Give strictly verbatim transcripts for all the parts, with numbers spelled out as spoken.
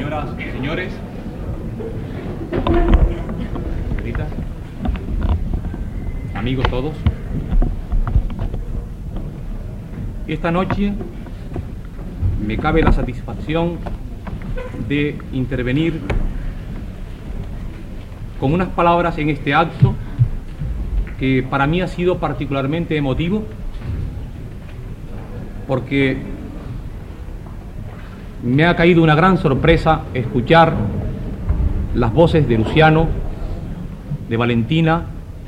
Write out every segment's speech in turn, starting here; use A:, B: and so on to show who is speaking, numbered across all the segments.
A: señoras y señores, señoritas, amigos todos, esta noche me cabe la satisfacción de intervenir con unas palabras en este acto que para mí ha sido particularmente emotivo, porque me ha caído una gran sorpresa escuchar las voces de Luciano, de Valentina,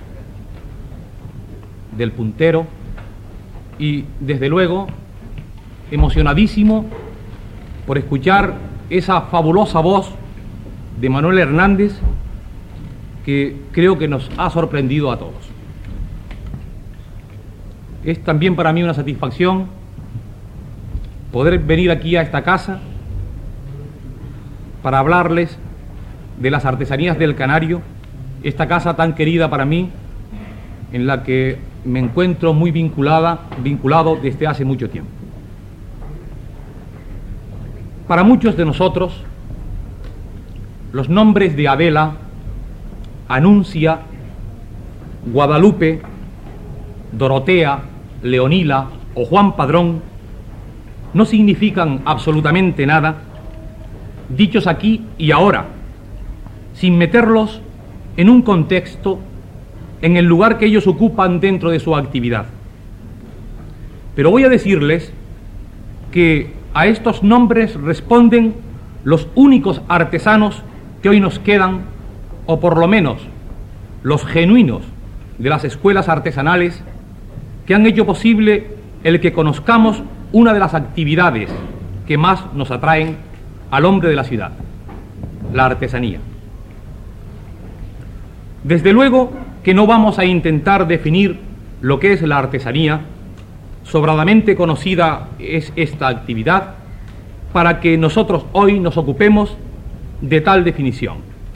A: del puntero y, desde luego, emocionadísimo por escuchar esa fabulosa voz de Manuel Hernández, que creo que nos ha sorprendido a todos. Es también para mí una satisfacción poder venir aquí a esta casa para hablarles de las artesanías del Canario, esta casa tan querida para mí, en la que me encuentro muy vinculada, vinculado desde hace mucho tiempo. Para muchos de nosotros, los nombres de Adela, Anuncia, Guadalupe, Dorotea, Leonila o Juan Padrón no significan absolutamente nada, dichos aquí y ahora, sin meterlos en un contexto, en el lugar que ellos ocupan dentro de su actividad. Pero voy a decirles que a estos nombres responden los únicos artesanos que hoy nos quedan, o por lo menos los genuinos de las escuelas artesanales que han hecho posible el que conozcamos una de las actividades que más nos atraen al hombre de la ciudad, la artesanía. Desde luego que no vamos a intentar definir lo que es la artesanía, sobradamente conocida es esta actividad, para que nosotros hoy nos ocupemos de tal definición.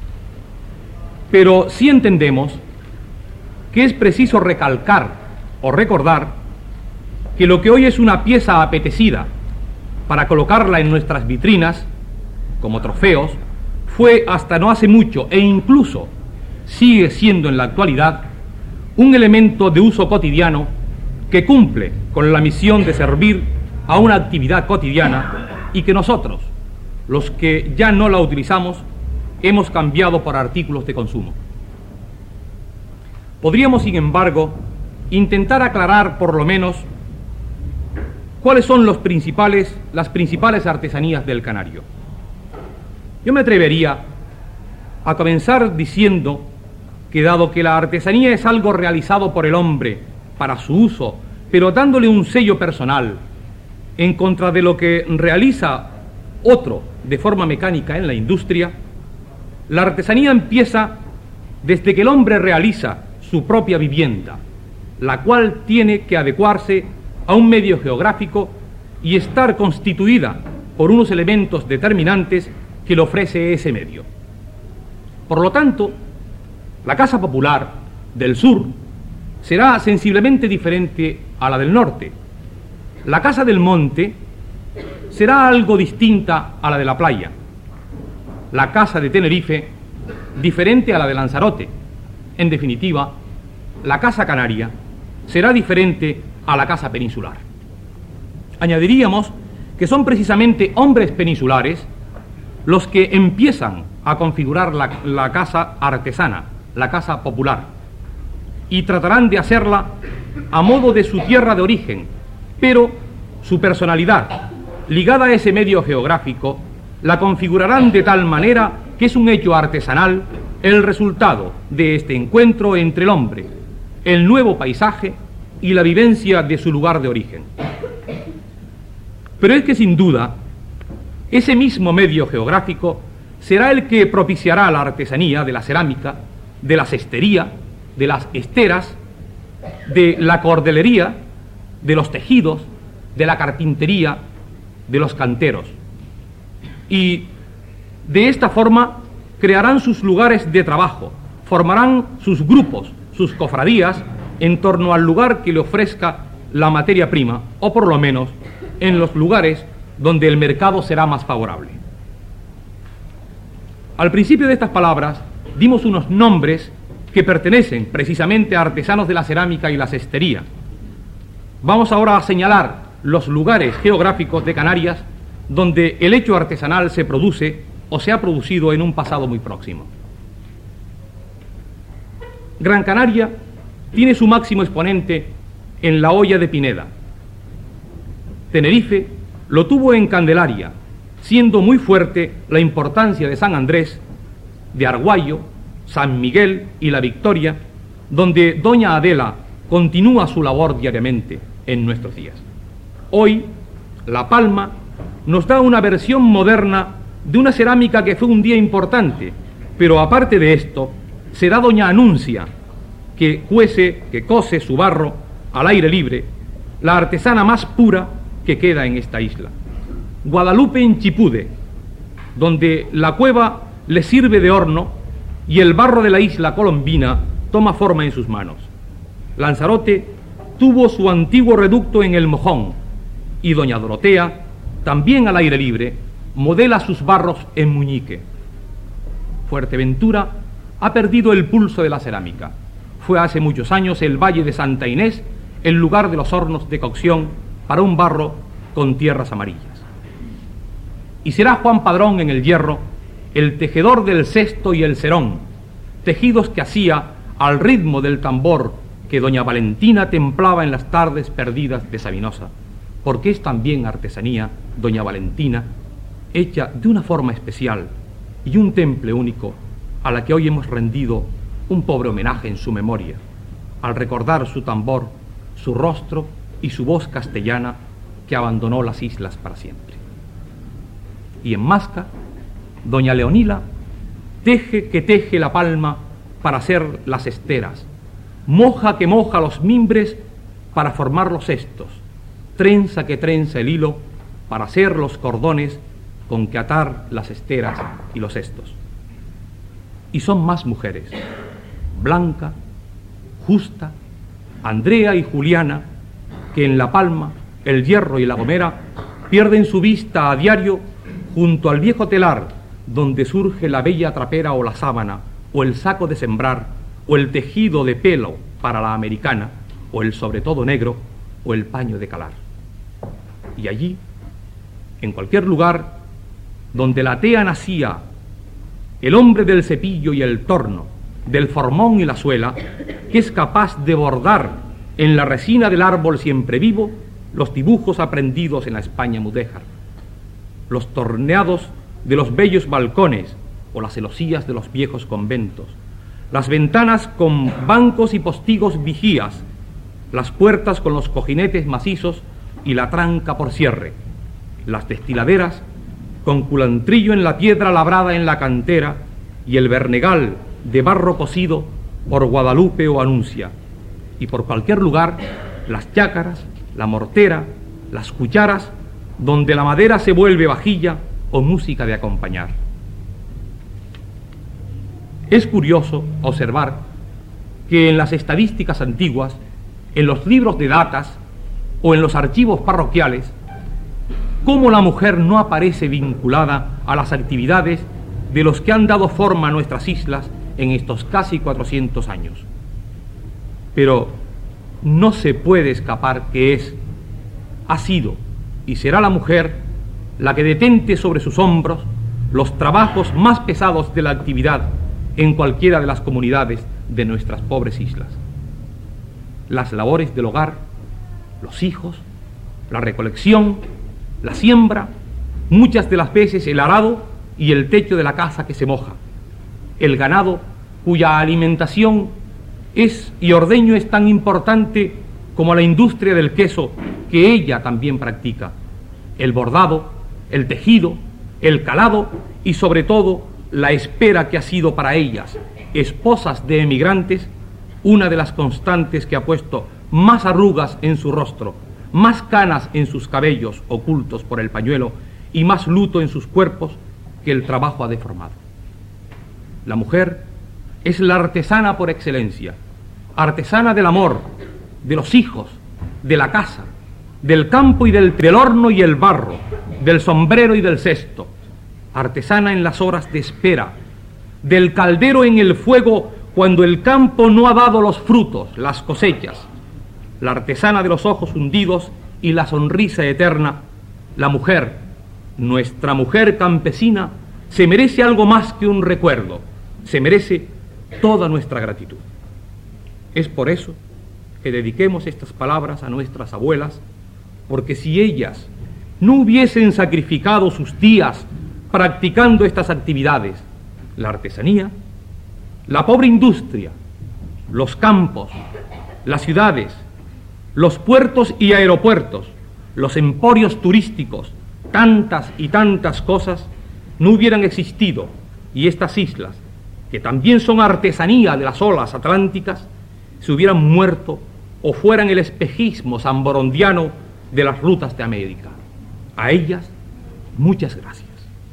A: Pero sí entendemos que es preciso recalcar o recordar que lo que hoy es una pieza apetecida para colocarla en nuestras vitrinas como trofeos, fue hasta no hace mucho, e incluso sigue siendo en la actualidad, un elemento de uso cotidiano que cumple con la misión de servir a una actividad cotidiana y que nosotros, los que ya no la utilizamos, hemos cambiado por artículos de consumo. Podríamos, sin embargo, intentar aclarar por lo menos cuáles son los principales, las principales artesanías del Canario. Yo me atrevería a comenzar diciendo que, dado que la artesanía es algo realizado por el hombre para su uso, pero dándole un sello personal en contra de lo que realiza otro de forma mecánica en la industria, la artesanía empieza desde que el hombre realiza su propia vivienda, la cual tiene que adecuarse a un medio geográfico y estar constituida por unos elementos determinantes que le ofrece ese medio. Por lo tanto, la casa popular del sur será sensiblemente diferente a la del norte. La casa del monte será algo distinta a la de la playa. La casa de Tenerife diferente a la de Lanzarote. En definitiva, la casa canaria será diferente a la casa peninsular. Añadiríamos que son precisamente hombres peninsulares los que empiezan a configurar la, la casa artesana, la casa popular, y tratarán de hacerla a modo de su tierra de origen, pero su personalidad, ligada a ese medio geográfico, la configurarán de tal manera que es un hecho artesanal el resultado de este encuentro entre el hombre, el nuevo paisaje y la vivencia de su lugar de origen. Pero es que, sin duda, ese mismo medio geográfico será el que propiciará la artesanía de la cerámica, de la cestería, de las esteras, de la cordelería, de los tejidos, de la carpintería, de los canteros. Y de esta forma crearán sus lugares de trabajo, formarán sus grupos, sus cofradías, en torno al lugar que le ofrezca la materia prima, o por lo menos en los lugares donde el mercado será más favorable. Al principio de estas palabras dimos unos nombres que pertenecen precisamente a artesanos de la cerámica y la cestería. Vamos ahora a señalar los lugares geográficos de Canarias donde el hecho artesanal se produce o se ha producido en un pasado muy próximo. Gran Canaria tiene su máximo exponente en la Hoya de Pineda. Tenerife lo tuvo en Candelaria, siendo muy fuerte la importancia de San Andrés, de Arguayo, San Miguel y La Victoria, donde doña Adela continúa su labor diariamente en nuestros días. Hoy, La Palma nos da una versión moderna de una cerámica que fue un día importante, pero aparte de esto, será doña Anuncia, que cuece, que cose su barro al aire libre, la artesana más pura que queda en esta isla. Guadalupe en Chipude, donde la cueva le sirve de horno y el barro de la isla colombina toma forma en sus manos. Lanzarote tuvo su antiguo reducto en El Mojón y doña Dorotea, también al aire libre, modela sus barros en Muñique. Fuerteventura ha perdido el pulso de la cerámica. Fue hace muchos años el Valle de Santa Inés el lugar de los hornos de cocción para un barro con tierras amarillas. Y será Juan Padrón en el Hierro el tejedor del cesto y el cerón, tejidos que hacía al ritmo del tambor que doña Valentina templaba en las tardes perdidas de Sabinosa, porque es también artesanía, doña Valentina, hecha de una forma especial y un temple único a la que hoy hemos rendido un pobre homenaje en su memoria, al recordar su tambor, su rostro y su voz castellana que abandonó las islas para siempre. Y en Masca, doña Leonila teje que teje la palma para hacer las esteras, moja que moja los mimbres para formar los cestos, trenza que trenza el hilo para hacer los cordones con que atar las esteras y los cestos. Y son más mujeres, Blanca, Justa, Andrea y Juliana, que en La Palma, El Hierro y La Gomera pierden su vista a diario junto al viejo telar donde surge la bella trapera o la sábana, o el saco de sembrar, o el tejido de pelo para la americana, o el sobre todo negro, o el paño de calar. Y allí, en cualquier lugar donde la tea nacía, el hombre del cepillo y el torno, del formón y la suela, que es capaz de bordar en la resina del árbol siempre vivo los dibujos aprendidos en la España mudéjar, los torneados de los bellos balcones o las celosías de los viejos conventos, las ventanas con bancos y postigos vigías, las puertas con los cojinetes macizos y la tranca por cierre, las destiladeras con culantrillo en la piedra labrada en la cantera y el vernegal de barro cocido por Guadalupe o Anuncia, y por cualquier lugar las chácaras, la mortera, las cucharas, donde la madera se vuelve vajilla o música de acompañar. Es curioso observar que en las estadísticas antiguas, en los libros de datas o en los archivos parroquiales, cómo la mujer no aparece vinculada a las actividades de los que han dado forma a nuestras islas en estos casi cuatrocientos años. Pero no se puede escapar que es, ha sido y será la mujer la que detente sobre sus hombros los trabajos más pesados de la actividad en cualquiera de las comunidades de nuestras pobres islas. Las labores del hogar, los hijos, la recolección, la siembra, muchas de las veces el arado y el techo de la casa que se moja, el ganado cuya alimentación es y ordeño es tan importante como la industria del queso que ella también practica, el bordado, el tejido, el calado y sobre todo la espera que ha sido para ellas, esposas de emigrantes, una de las constantes que ha puesto más arrugas en su rostro, más canas en sus cabellos ocultos por el pañuelo y más luto en sus cuerpos que el trabajo ha deformado. La mujer es la artesana por excelencia, artesana del amor, de los hijos, de la casa, del campo y del, del horno y el barro, del sombrero y del cesto, artesana en las horas de espera del caldero en el fuego cuando el campo no ha dado los frutos, las cosechas, la artesana de los ojos hundidos y la sonrisa eterna, la mujer, nuestra mujer campesina, se merece algo más que un recuerdo, se merece toda nuestra gratitud. Es por eso que dediquemos estas palabras a nuestras abuelas, porque si ellas no hubiesen sacrificado sus días practicando estas actividades, la artesanía, la pobre industria, los campos, las ciudades, los puertos y aeropuertos, los emporios turísticos, tantas y tantas cosas no hubieran existido, y estas islas, que también son artesanía de las olas atlánticas, se hubieran muerto o fueran el espejismo zamborondiano de las rutas de América. A ellas, muchas gracias.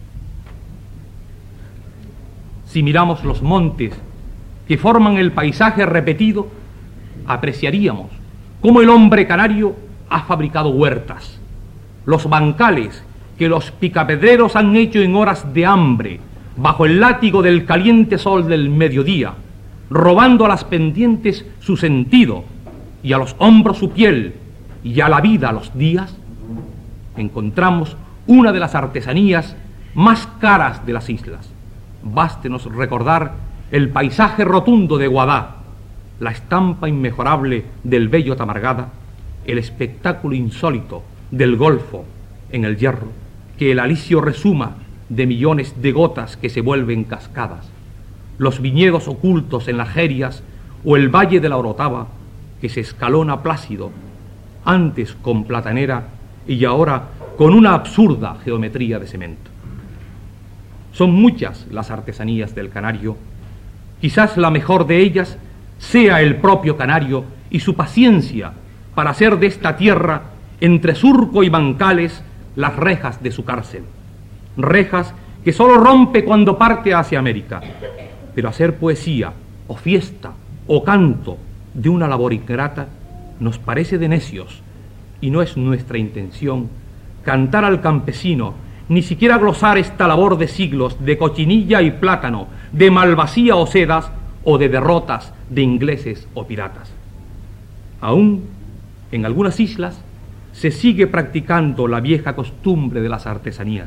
A: Si miramos los montes que forman el paisaje repetido, apreciaríamos cómo el hombre canario ha fabricado huertas, los bancales que los picapedreros han hecho en horas de hambre, bajo el látigo del caliente sol del mediodía, robando a las pendientes su sentido, y a los hombros su piel, y a la vida los días, encontramos una de las artesanías más caras de las islas. Bástenos recordar el paisaje rotundo de Guadá, la estampa inmejorable del bello Tamargada, el espectáculo insólito del Golfo en el Hierro, que el alisio resuma de millones de gotas que se vuelven cascadas, los viñedos ocultos en las Jerias o el valle de la Orotava, que se escalona plácido, antes con platanera y ahora con una absurda geometría de cemento. Son muchas las artesanías del canario, quizás la mejor de ellas sea el propio canario y su paciencia para hacer de esta tierra, entre surco y bancales, las rejas de su cárcel, rejas que sólo rompe cuando parte hacia América, pero hacer poesía, o fiesta, o canto de una labor ingrata, nos parece de necios, y no es nuestra intención cantar al campesino, ni siquiera glosar esta labor de siglos de cochinilla y plátano, de malvasía o sedas, o de derrotas de ingleses o piratas. Aún en algunas islas se sigue practicando la vieja costumbre de las artesanías.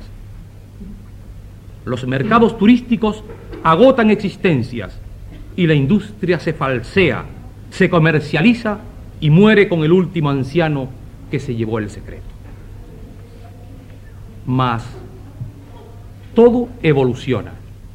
A: Los mercados turísticos agotan existencias y la industria se falsea, se comercializa y muere con el último anciano que se llevó el secreto. Mas todo evoluciona.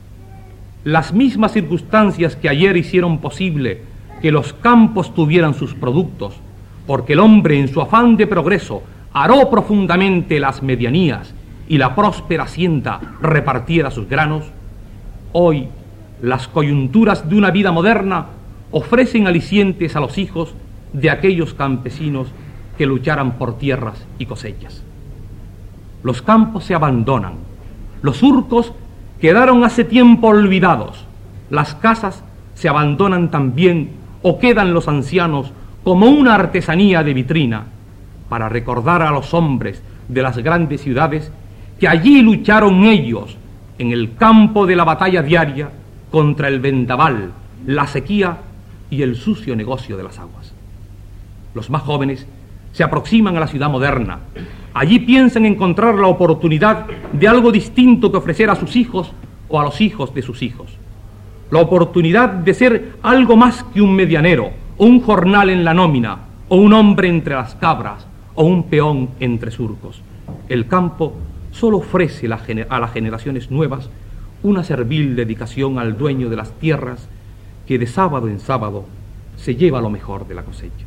A: Las mismas circunstancias que ayer hicieron posible que los campos tuvieran sus productos, porque el hombre en su afán de progreso aró profundamente las medianías y la próspera hacienda repartiera sus granos, hoy las coyunturas de una vida moderna ofrecen alicientes a los hijos de aquellos campesinos que lucharan por tierras y cosechas. Los campos se abandonan, los surcos quedaron hace tiempo olvidados, las casas se abandonan también o quedan los ancianos como una artesanía de vitrina para recordar a los hombres de las grandes ciudades que allí lucharon ellos en el campo de la batalla diaria contra el vendaval, la sequía y el sucio negocio de las aguas. Los más jóvenes se aproximan a la ciudad moderna. Allí piensan encontrar la oportunidad de algo distinto que ofrecer a sus hijos o a los hijos de sus hijos. La oportunidad de ser algo más que un medianero, o un jornal en la nómina, o un hombre entre las cabras, o un peón entre surcos. El campo solo ofrece a las generaciones nuevas una servil dedicación al dueño de las tierras que de sábado en sábado se lleva lo mejor de la cosecha.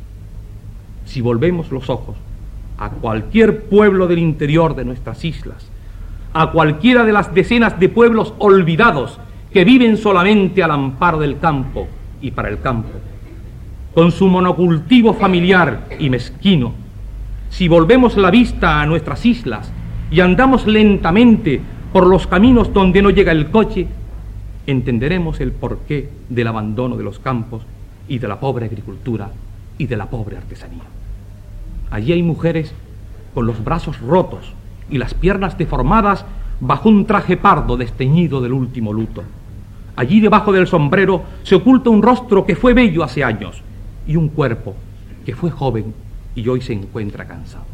A: Si volvemos los ojos a cualquier pueblo del interior de nuestras islas, a cualquiera de las decenas de pueblos olvidados que viven solamente al amparo del campo y para el campo, con su monocultivo familiar y mezquino, si volvemos la vista a nuestras islas y andamos lentamente por los caminos donde no llega el coche, entenderemos el porqué del abandono de los campos y de la pobre agricultura y de la pobre artesanía. Allí hay mujeres con los brazos rotos y las piernas deformadas bajo un traje pardo desteñido del último luto. Allí debajo del sombrero se oculta un rostro que fue bello hace años y un cuerpo que fue joven y hoy se encuentra cansado.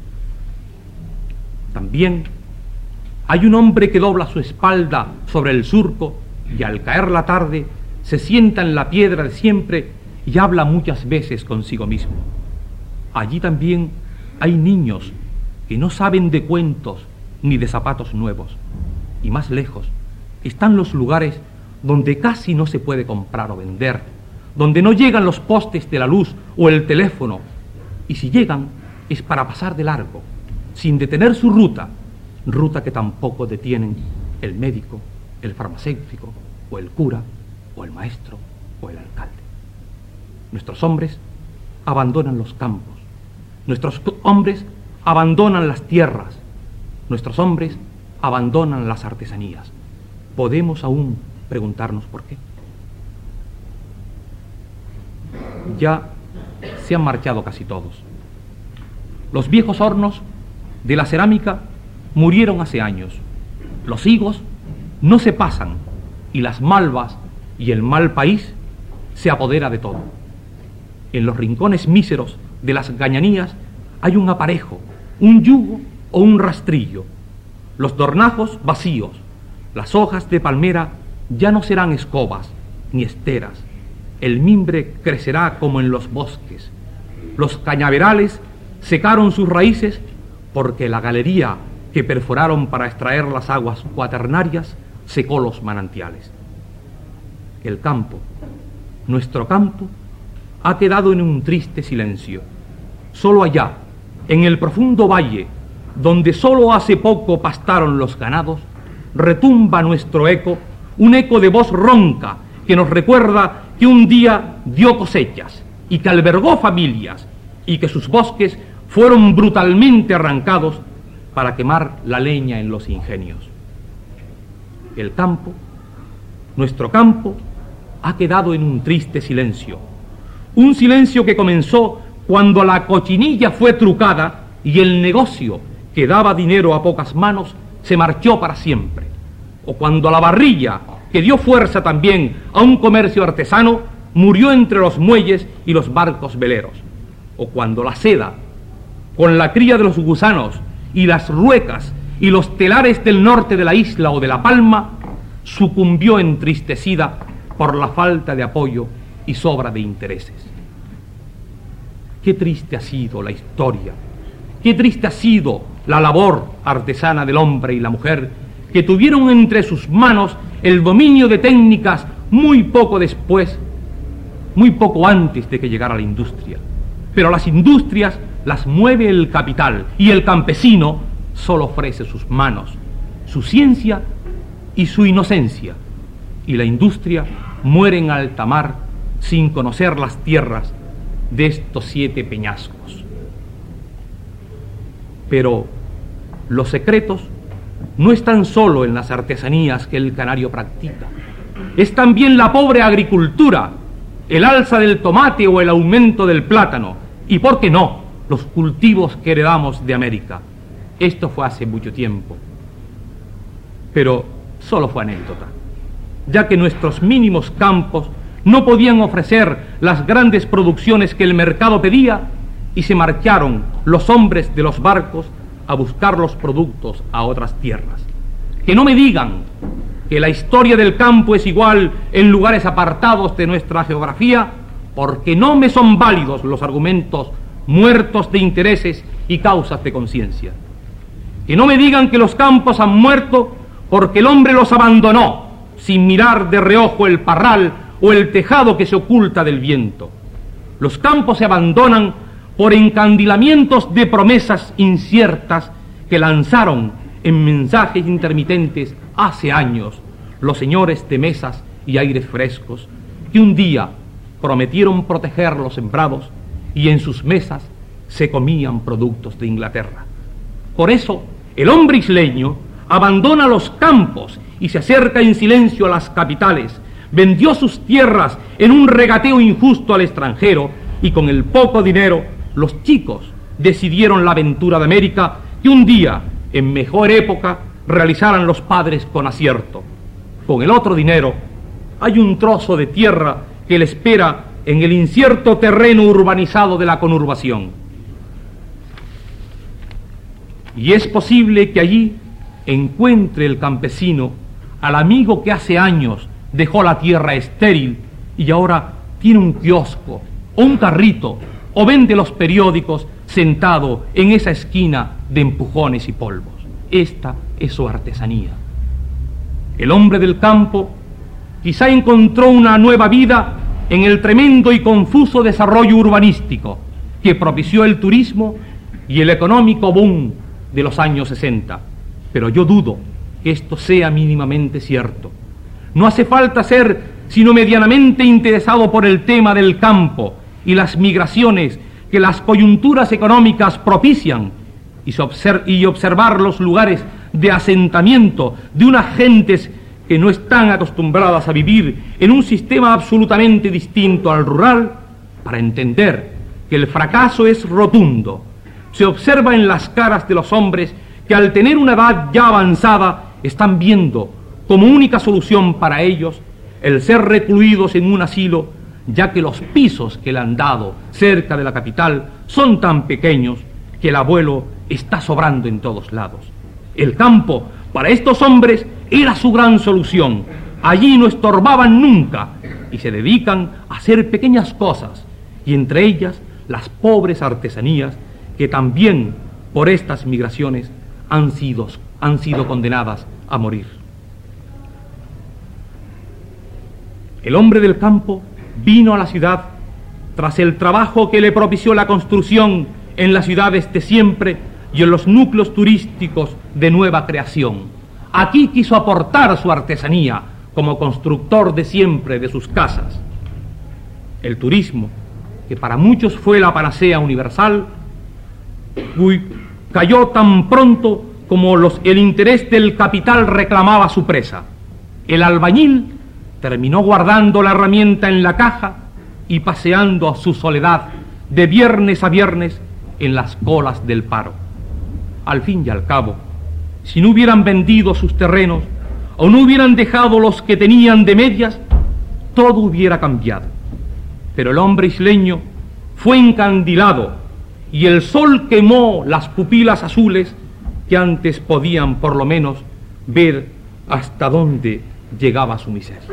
A: También hay un hombre que dobla su espalda sobre el surco y al caer la tarde se sienta en la piedra de siempre y habla muchas veces consigo mismo. Allí también hay niños que no saben de cuentos ni de zapatos nuevos. Y más lejos están los lugares donde casi no se puede comprar o vender, donde no llegan los postes de la luz o el teléfono, y si llegan es para pasar de largo, sin detener su ruta, ruta que tampoco detienen el médico, el farmacéutico, o el cura, o el maestro, o el alcalde. Nuestros hombres abandonan los campos, nuestros hombres abandonan las tierras, nuestros hombres abandonan las artesanías. ¿Podemos aún preguntarnos por qué? Ya se han marchado casi todos. Los viejos hornos de la cerámica murieron hace años. Los higos no se pasan y las malvas y el mal país se apodera de todo. En los rincones míseros de las gañanías hay un aparejo, un yugo o un rastrillo. Los dornajos vacíos, las hojas de palmera ya no serán escobas ni esteras. El mimbre crecerá como en los bosques. Los cañaverales secaron sus raíces porque la galería que perforaron para extraer las aguas cuaternarias secó los manantiales. El campo, nuestro campo, ha quedado en un triste silencio. Solo allá, en el profundo valle, donde solo hace poco pastaron los ganados, retumba nuestro eco, un eco de voz ronca que nos recuerda que un día dio cosechas y que albergó familias y que sus bosques fueron brutalmente arrancados para quemar la leña en los ingenios. El campo, nuestro campo, ha quedado en un triste silencio, un silencio que comenzó cuando la cochinilla fue trucada y el negocio que daba dinero a pocas manos se marchó para siempre, o cuando la barrilla que dio fuerza también a un comercio artesano murió entre los muelles y los barcos veleros, o cuando la seda, con la cría de los gusanos y las ruecas y los telares del norte de la isla o de La Palma, sucumbió entristecida por la falta de apoyo y sobra de intereses. Qué triste ha sido la historia, qué triste ha sido la labor artesana del hombre y la mujer, que tuvieron entre sus manos el dominio de técnicas muy poco después, muy poco antes de que llegara la industria. Pero las industrias las mueve el capital y el campesino solo ofrece sus manos, su ciencia y su inocencia. Y la industria muere en alta mar sin conocer las tierras de estos siete peñascos. Pero los secretos no están solo en las artesanías que el canario practica. Es también la pobre agricultura, el alza del tomate o el aumento del plátano, y por qué no, los cultivos que heredamos de América. Esto fue hace mucho tiempo, pero solo fue anécdota, ya que nuestros mínimos campos no podían ofrecer las grandes producciones que el mercado pedía y se marcharon los hombres de los barcos a buscar los productos a otras tierras. Que no me digan que la historia del campo es igual en lugares apartados de nuestra geografía, porque no me son válidos los argumentos muertos de intereses y causas de conciencia. Que no me digan que los campos han muerto porque el hombre los abandonó sin mirar de reojo el parral o el tejado que se oculta del viento. Los campos se abandonan por encandilamientos de promesas inciertas que lanzaron en mensajes intermitentes hace años los señores de mesas y aires frescos, que un día prometieron proteger los sembrados y en sus mesas se comían productos de Inglaterra. Por eso el hombre isleño abandona los campos y se acerca en silencio a las capitales, vendió sus tierras en un regateo injusto al extranjero y con el poco dinero los chicos decidieron la aventura de América que un día, en mejor época, realizaran los padres con acierto. Con el otro dinero hay un trozo de tierra que le espera en el incierto terreno urbanizado de la conurbación. Y es posible que allí encuentre el campesino al amigo que hace años dejó la tierra estéril y ahora tiene un kiosco o un carrito o vende los periódicos sentado en esa esquina de empujones y polvos. Esta es su artesanía. El hombre del campo quizá encontró una nueva vida en el tremendo y confuso desarrollo urbanístico que propició el turismo y el económico boom de los años sesenta. Pero yo dudo que esto sea mínimamente cierto. No hace falta ser sino medianamente interesado por el tema del campo y las migraciones que las coyunturas económicas propician y, observ- y observar los lugares de asentamiento de unas gentes que no están acostumbradas a vivir en un sistema absolutamente distinto al rural, para entender que el fracaso es rotundo. Se observa en las caras de los hombres que al tener una edad ya avanzada están viendo como única solución para ellos el ser recluidos en un asilo, ya que los pisos que le han dado cerca de la capital son tan pequeños que el abuelo está sobrando en todos lados. El campo, para estos hombres, era su gran solución. Allí no estorbaban nunca y se dedican a hacer pequeñas cosas, y entre ellas las pobres artesanías que también por estas migraciones han sido, han sido condenadas a morir. El hombre del campo vino a la ciudad tras el trabajo que le propició la construcción en las ciudades de siempre y en los núcleos turísticos de nueva creación. Aquí quiso aportar su artesanía como constructor de siempre de sus casas. El turismo, que para muchos fue la panacea universal, uy, cayó tan pronto como los, el interés del capital reclamaba su presa. El albañil terminó guardando la herramienta en la caja y paseando a su soledad de viernes a viernes en las colas del paro. Al fin y al cabo, si no hubieran vendido sus terrenos o no hubieran dejado los que tenían de medias, todo hubiera cambiado. Pero el hombre isleño fue encandilado y el sol quemó las pupilas azules que antes podían por lo menos ver hasta dónde llegaba su miseria.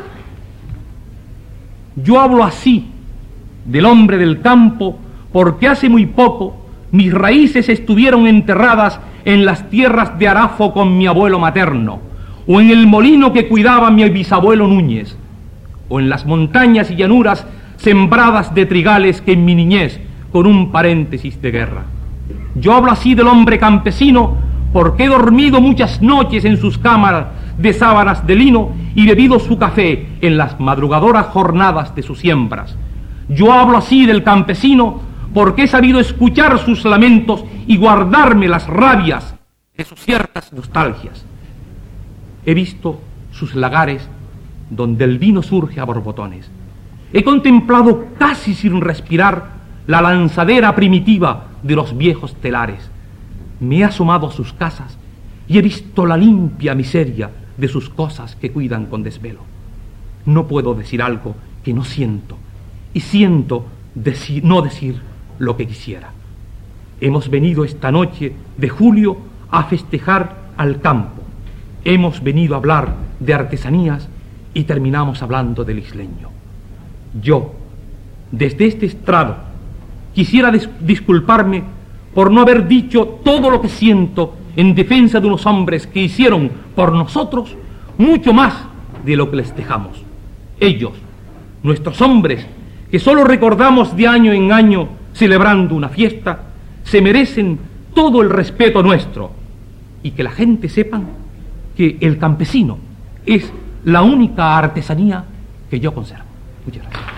A: Yo hablo así del hombre del campo porque hace muy poco mis raíces estuvieron enterradas en las tierras de Arafo con mi abuelo materno, o en el molino que cuidaba mi bisabuelo Núñez, o en las montañas y llanuras sembradas de trigales que en mi niñez, con un paréntesis de guerra. Yo hablo así del hombre campesino porque he dormido muchas noches en sus cámaras de sábanas de lino y bebido su café en las madrugadoras jornadas de sus siembras. Yo hablo así del campesino porque he sabido escuchar sus lamentos y guardarme las rabias de sus ciertas nostalgias. He visto sus lagares donde el vino surge a borbotones. He contemplado casi sin respirar la lanzadera primitiva de los viejos telares. Me he asomado a sus casas y he visto la limpia miseria de sus cosas que cuidan con desvelo. No puedo decir algo que no siento, y siento decir, no decir lo que quisiera. Hemos venido esta noche de julio a festejar al campo. Hemos venido a hablar de artesanías y terminamos hablando del isleño. Yo, desde este estrado, quisiera dis- disculparme por no haber dicho todo lo que siento en defensa de unos hombres que hicieron por nosotros mucho más de lo que les dejamos. Ellos, nuestros hombres, que solo recordamos de año en año celebrando una fiesta, se merecen todo el respeto nuestro, y que la gente sepa que el campesino es la única artesanía que yo conservo. Muchas gracias.